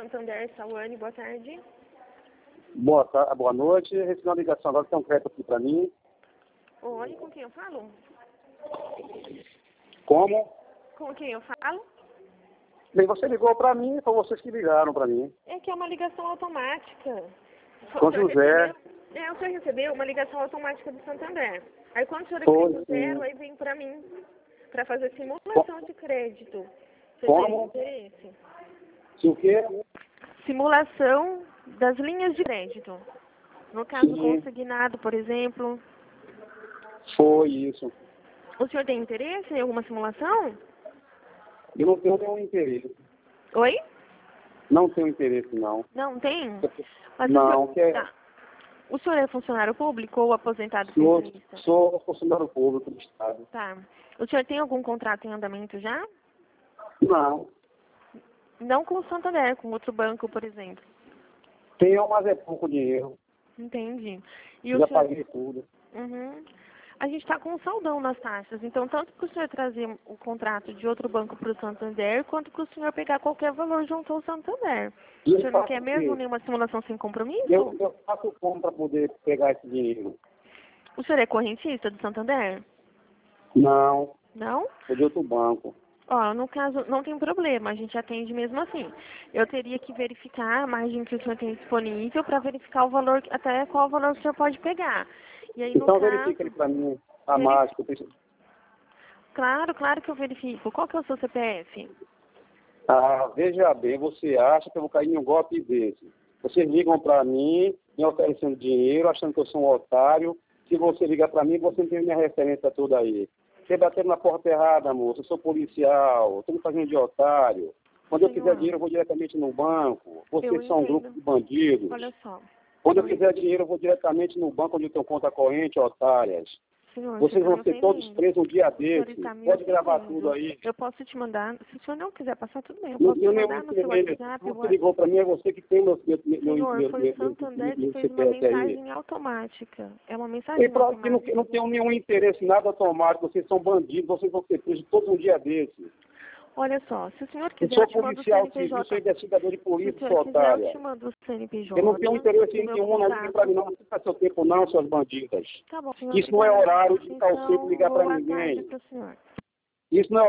Santander, Sawane, boa tarde. Boa noite. Recebi uma ligação agora, tem um crédito aqui para mim. Oi, com quem eu falo? Como? Com quem eu falo? Bem, você ligou para mim, foi vocês que ligaram para mim. É que é uma ligação automática. Com O senhor José. o senhor recebeu uma ligação automática do Santander. Aí quando o senhor Foi, clica zero, sim. aí vem para mim, para fazer simulação de crédito. Você Como? tem interesse? Se o quê? Simulação das linhas de crédito. No caso Sim. consignado, por exemplo. Foi isso. O senhor tem interesse em alguma simulação? Eu não tenho nenhum interesse. Oi? Não tenho interesse, não. Não tem? Mas Não, o que é... senhor, tá. O senhor é funcionário público ou aposentado pensionista? Sou funcionário público do Estado. Tá. O senhor tem algum contrato em andamento já? Não. Não com o Santander, com outro banco, por exemplo. Tenho, mas é pouco dinheiro. Entendi. E Já o senhor... paguei tudo. Uhum. A gente está com um saldão nas taxas, então tanto que o senhor trazer o contrato de outro banco para o Santander, quanto que o senhor pegar qualquer valor junto ao Santander. E O eu senhor não faço quer o mesmo quê? nenhuma simulação sem compromisso? Eu faço como para poder pegar esse dinheiro? O senhor é correntista do Santander? Não, Não? sou de outro banco. Ó, no caso, não tem problema, a gente atende mesmo assim. Eu teria que verificar a margem que o senhor tem disponível para verificar o valor, até qual valor o senhor pode pegar. E aí, no Então caso... verifica ele para mim, a mágica. Claro que eu verifico. Qual que é o seu CPF? Veja bem, você acha que eu vou cair em um golpe desse? Vocês ligam para mim, me oferecendo dinheiro, achando que eu sou um otário. Se você ligar para mim, você não tem minha referência toda aí. Você batendo na porta errada, moça. Eu sou policial, estou me fazendo de otário. Quando eu quiser dinheiro, eu vou diretamente no banco. Vocês são um grupo de bandidos. Olha só. Quando eu quiser dinheiro, eu vou diretamente no banco onde eu tenho conta corrente, otárias. Senhor, Vocês vão me ser todos ofendendo. presos um dia O senhor desse. está me Pode gravar ofendendo. tudo aí. Eu posso te mandar, se o senhor não quiser passar, tudo bem. Eu Não posso te tenho nenhum mandar no seu interesse. WhatsApp. Você ligou para mim, é você que tem meu Senhor, foi o Santander que fez uma CPF aí. mensagem automática. É uma mensagem E pronto, que automática. não tenho nenhum interesse, nada automático. Vocês são bandidos, vocês vão ser presos todos um dia desse. Olha só, se o senhor Eu quiser, sou eu te mando o policial civil, CNPJ. sou investigador de Se o polícia, senhor sou quiser, eu otária. te mando o CNPJ. Eu não tenho interesse o meu nenhum, não ligue para mim, não fica seu tempo não, suas bandidas. Tá bom, senhor. Isso não é Obrigada. horário de estar sempre ligar para Boa ninguém. tarde para o senhor. Isso não é